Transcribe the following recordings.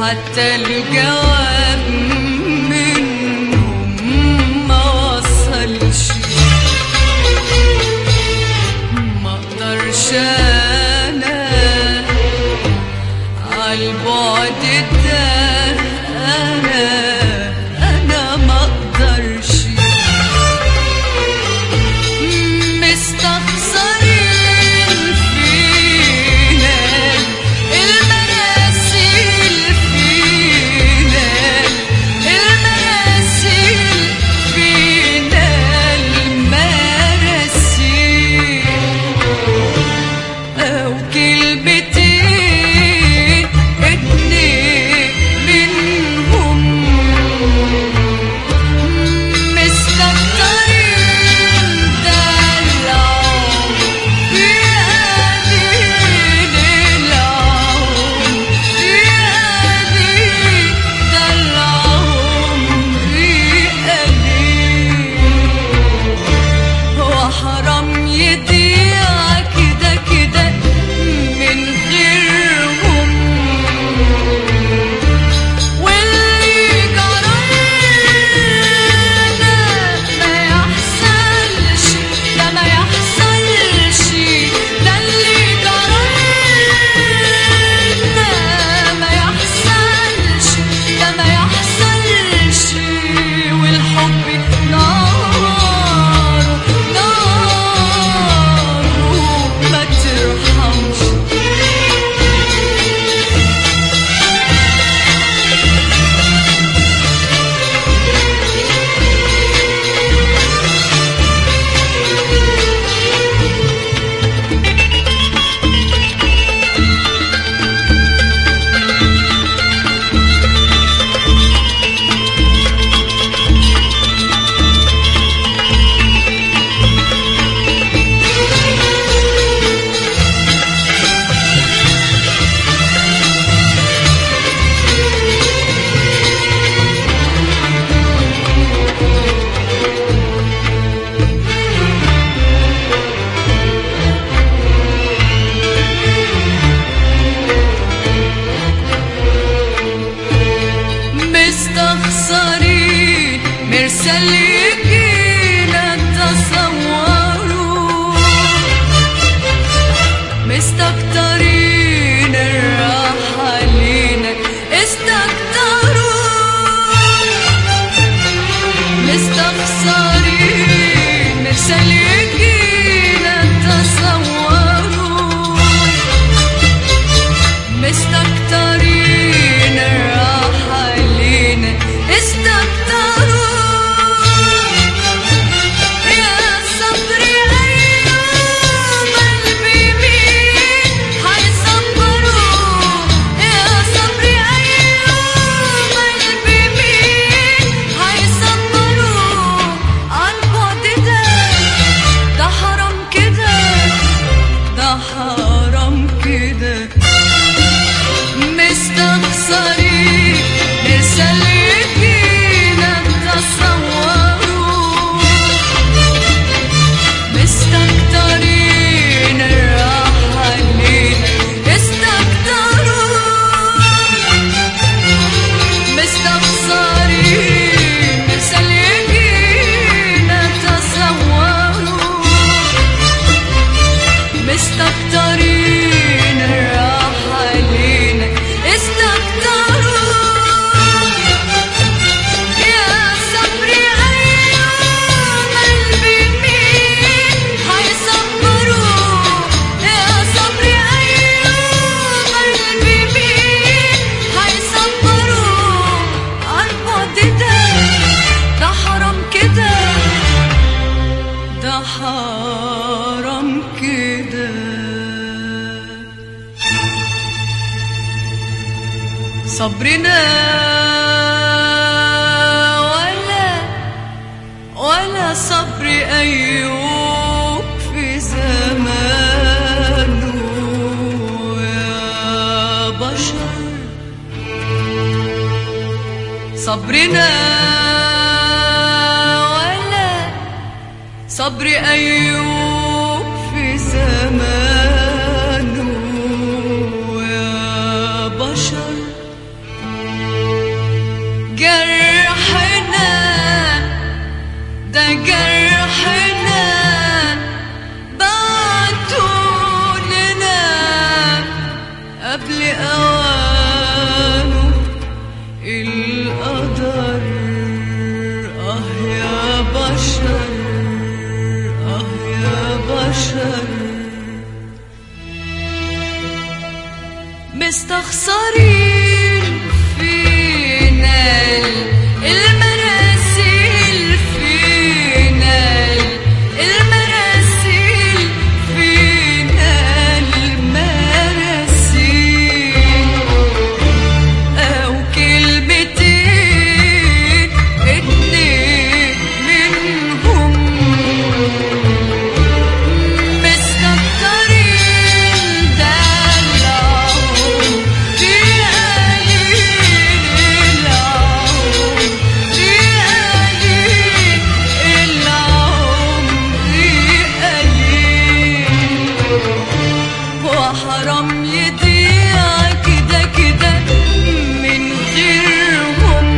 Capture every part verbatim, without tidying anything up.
حتى الجواب منهم ما وصلش. ما اقدرش انا عالبعد ده، انا انا ما اقدرش. مستخسرين فينا المراسيل، فينا المراسيل، فينا المراسيل، او كلمتين اتنين منهم مستكترين دلعهم في قليل العمر، في قليل دلعهم في قليل. وحرام يضيع كده كده من غيرهم، واللي جرالنا ما يحصلش، ده ما يحصلش، ده اللي جرالنا ما يحصلش، ده ما يحصلش. والحب نار نار ما ترحمش. مستخسرين مرسل يجينا تصوروا، مستكترين الراحة لينا استكتروا. مستخسرين مرسل يجينا تصوروا، مستكترين الراحة لينا استكتروا. يا صبري أيوم قلبي مين هيصبروا، يا صبري أيوم قلبي مين هيصبروا. عالبعد ده ده حرام كده، ده حرام كده. مستخسرين مرسل يجينا تصوروا، مستكترين الراحة لينا استكتروا. مستخسرين مرسل يجينا تصوروا، مستكترين الراحة لينا استكتروا. يا صبري أيوم قلبي مين هيصبروا، يا صبري أيوم قلبي مين هيصبروا. عالبعد ده ده حرام كده، ده حرام كده. صبرنا ولا ولا صبر أيوب في زمانه يا بشر. صبرنا ولا صبر أيوب في زمانه يا بشر. مستخسرين فينا المراسيل، فينا المراسيل، فينا المراسيل، أو كلمتين اتنين منهم مستكترين دلعهم في قليل العمر، في قليل العمر قليل، وحرام يضيع كده كده من غيرهم،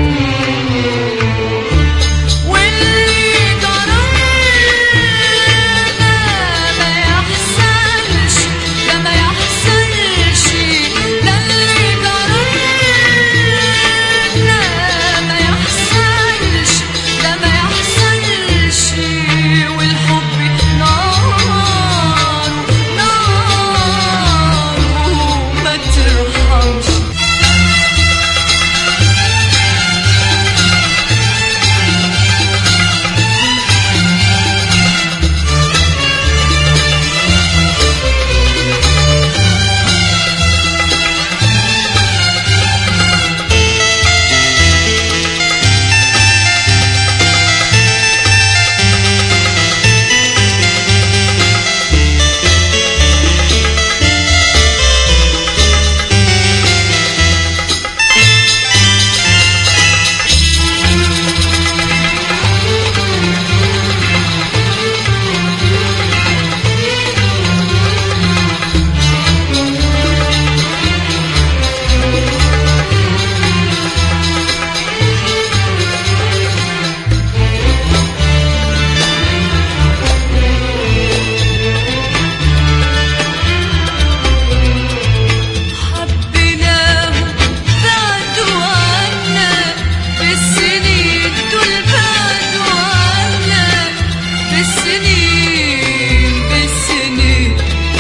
واللي جرالنا ما يحصلش، ده ما يحصلش، ده اللي جرالنا ما يحصلش، ده ما يحصلش، والحب نار نار ما ترحمش. حبيناهم بعدوا عنا بالسنين، دول بعدوا عنا بالسنين بالسنين،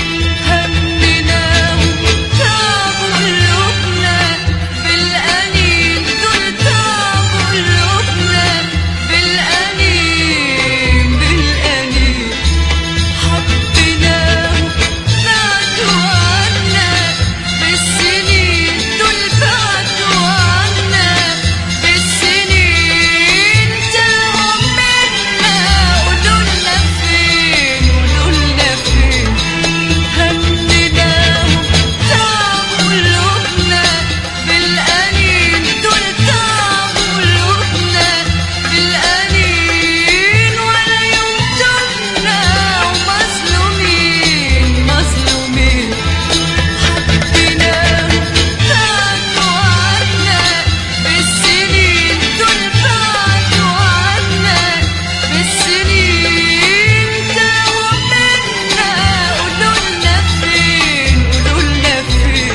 همناهم تعبوا قلوبنا بالأنين، دول تعبوا قلوبنا بالأنين بالأنين، حبيناهم بعدوا عنا بالسنين، دول بعدوا عنا بالسنين، تاهوا منا ودولنا فين ودولنا فين، همناهم تعبوا قلوبنا بالأنين، دول تعبوا قلوبنا بالأنين، ولا يوم تهنا ومظلومين مظلومين، حبيناهم بعدوا عنا بالسنين، دول بعدوا عنا بالسنين، تاهوا منا ودولنا فين ودولنا فين،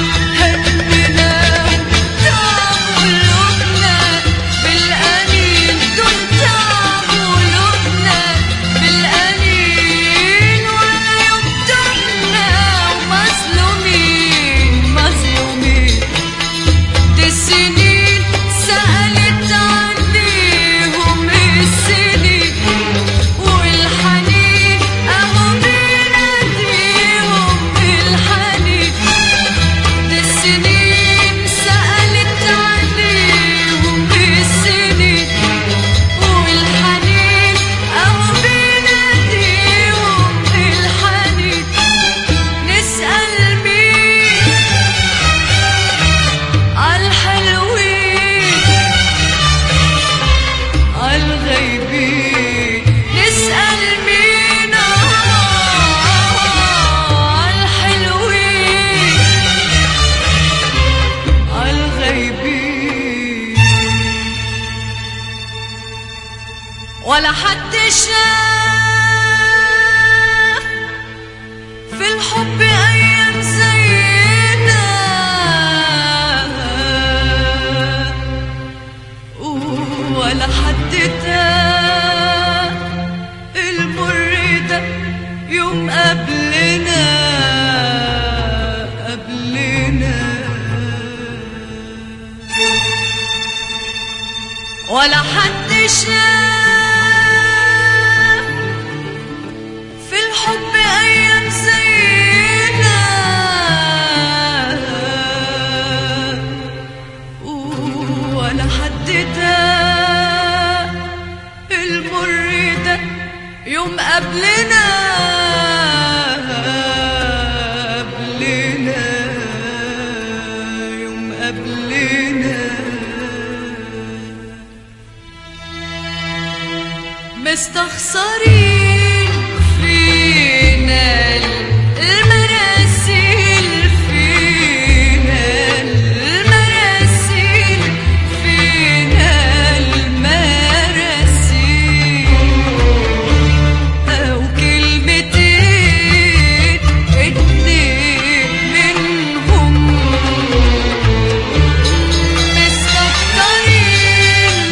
همناهم تعبوا قلوبنا بالأنين، دول تعبوا قلوبنا بالأنين، ولا يوم تهنا ومظلومين مظلومين، دي السنين سألت عليهم السنين، والحنين أهو بيناديهم الحنين، دي السنين سألت عليهم السنين، والحنين أهو بيناديهم الحنين، نسأل مين عالحلوين عالغايبين، نسأل مين عالحلوين عالغايبين، ولا حد شاف في الحب أيام زينا، ولا حد تاه المر ده يوم قبلنا قبلنا. ولا حد شاف في الحب أيام زينا، ولا حد داق المر ده يوم قبلنا قبلنا يوم قبلنا. مستخسرين فينا المراسيل، فينا المراسيل، فينا المراسيل، أو كلمتين اتنين منهم. مستكترين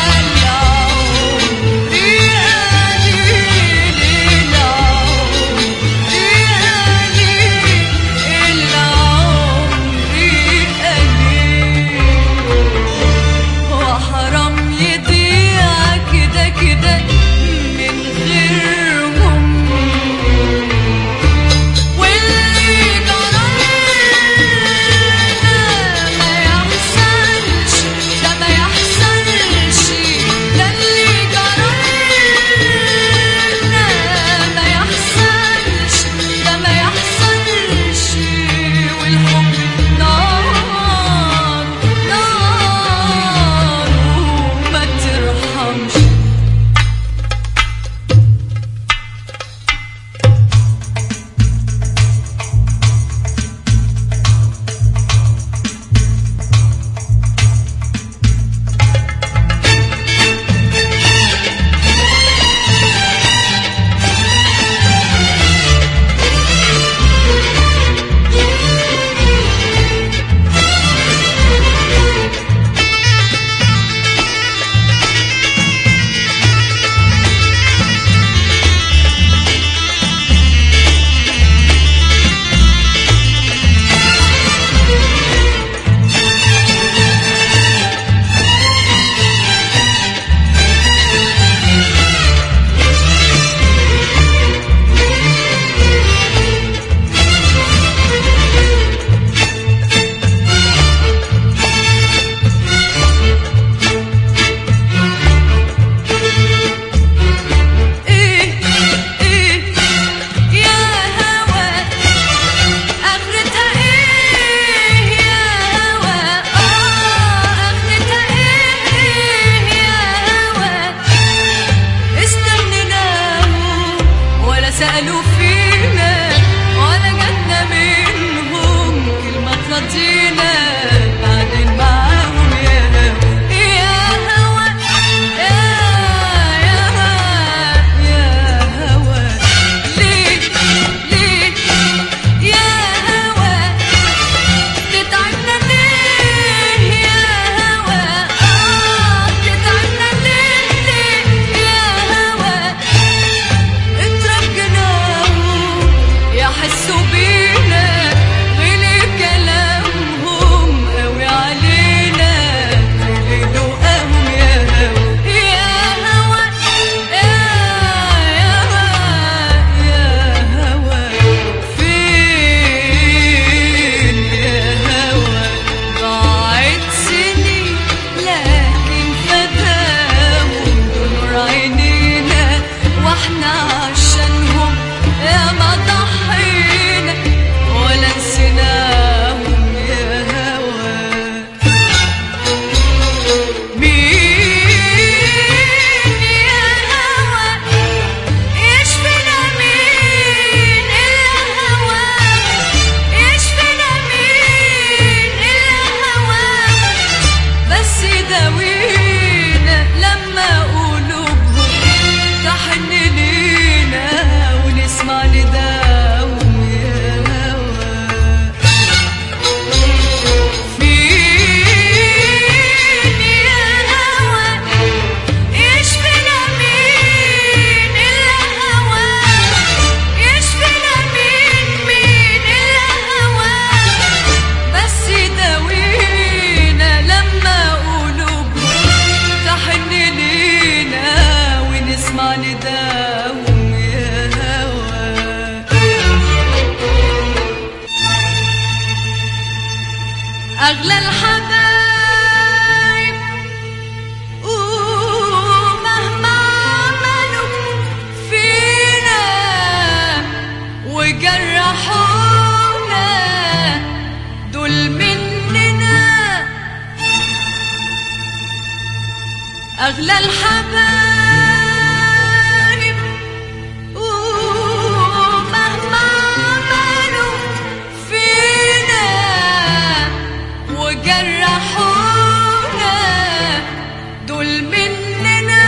سألوا فينا ولا جاتنا منهم كلمة ترضينا، بعدين معاهم يا يا هوا يا يا يا هوا. ليه ليه يا هوا تتعبنا ليه يا هوا؟ آه تتعبنا ليه ليه يا هوا؟ اترجنا وجرحونا دول مننا أغلى الحبايب، ومهما عملوا فينا وجرحونا دول مننا.